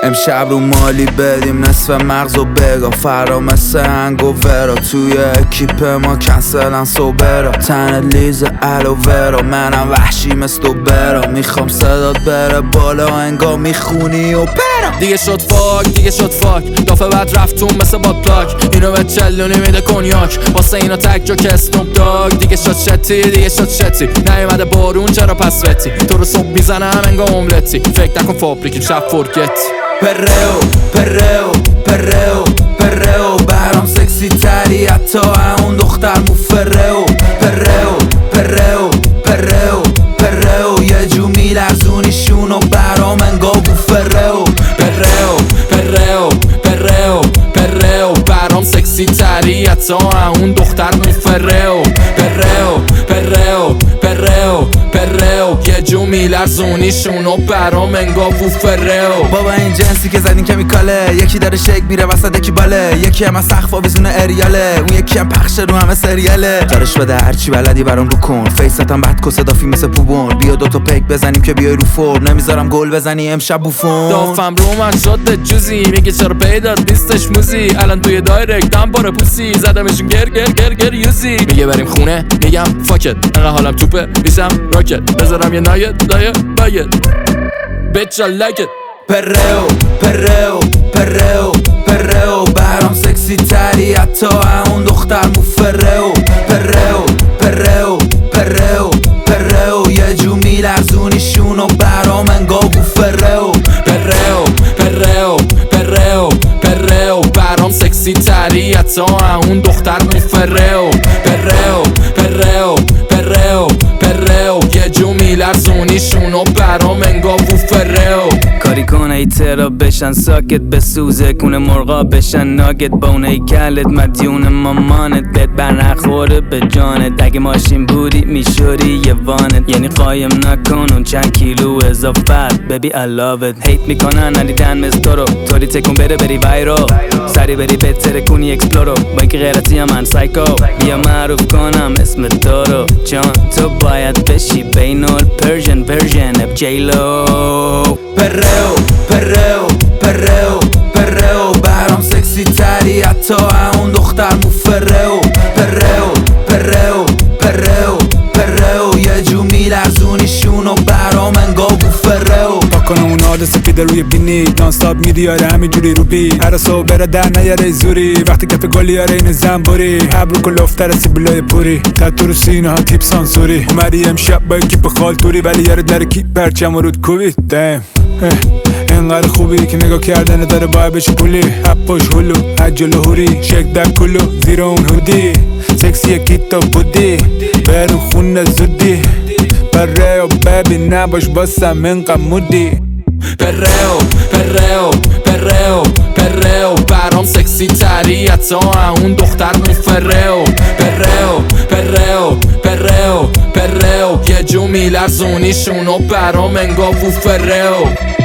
امشب رو مالی بدیم نصف مغز و بگا فرا مثل هنگوورا توی اکیپ ما کنسلن سوبرا تن لیز الوورا منم وحشی مثل برا میخوام صدات بره بالا انگار میخونی و برا دیگه شد فاک دافه بعد رفتون مثل باد پلاک اینو به چلونی میده کنیاک واسه اینا تک جا که اسنوب داگ دیگه شد شتی نیومده بارون چرا پس وتی تو رو صبح میزنم انگار املتی فکر نکن فابریکیم شب فرگت پرو برام سکسی تری حتی اون دختر مفرو پرو یه جو میلرزونیشونو برام انگار بوفرو پرو برام سکسی تری حتی اون دختر مفرو پرو یه جو میلرزونیشونو برام انگار بوفرو بابا این جنسی که زدین کمیکاله یکی داره شک میره وسط یکی باله یکی هم از سقف آویزونه اریاله اون یکی هم پخش رو همه سریاله جارش بده هرچی بلدی برام رو کن فیستم بعد کسه دافی مثل پوبون بیا دوتا پیک بزنیم که بیای رو فرم نمیذارم گل بزنی امشب بوفون دافم رو من شده جوزی میگه چرا پیدات نیستش موزی الان توی دایرکتم باره پوسی زدمشون گر یوزی میگه بریم خونه میگم فاکت انقدر حالم توپه میشم راکت بذارم یه نایت لایه باید bitch I like it پرو برام سکسی تری حتی اون دختر مفرو پرو یه جو میلرزونیشونو برام انگار بوفرو پرو برام سکسی تری حتی اون دختر مفرو پرو یه جو میلرزونیشونو برام انگار بوفرو کاری کن ای ترا بشن ساکت بسوزه کونه مرغا بشن ناگت با اونای کلت مدیون مامانت بهت برنخوره به جانت اگه ماشین بودی میشوری یه وانت یعنی قایم نکن اون چند کیلو اضافت ببی I love it هیت میکنن ندیدن مثل تو رو طوری تکون بره بری وایرو سری بری بهتره کنی اکسپلورو با اینکه غیرتی هم من سایکو بیا معروف کنم اسم تو رو جان تو باید بشی بینال پرژن ورژن اف جیلو پرو برام سکسی تری حتی اون دختر مفرو پرو یه جو میلرزونیشونو برام انگار بوفرو پاکنم اون آد سپیده روی بینی نانستاب میریاره همینجوری رو بی هر صبح بره در نیاره زوری وقتی کف گلیاره این زنبوری ابرو کلوفتر سیبلای پوری تطور سینه ها تیپ سانسوری اومدی امشب با اکیپ خالتوری ولی یاره در کی پرچم و رود کوبی دم اینقدر خوبی که نگاه کردن داره باید بشه پولی هپوش هلو عجل هوری شک در کلو زیر اون هودی سکسی یکی تا بودی برون خونه زودی پرو ببین نباش باسم اینقدر مودی پرو برام سکسی تری حتی اون دختر مفرو پرو یه جو میلرزونیشونو برام انگار بوفرو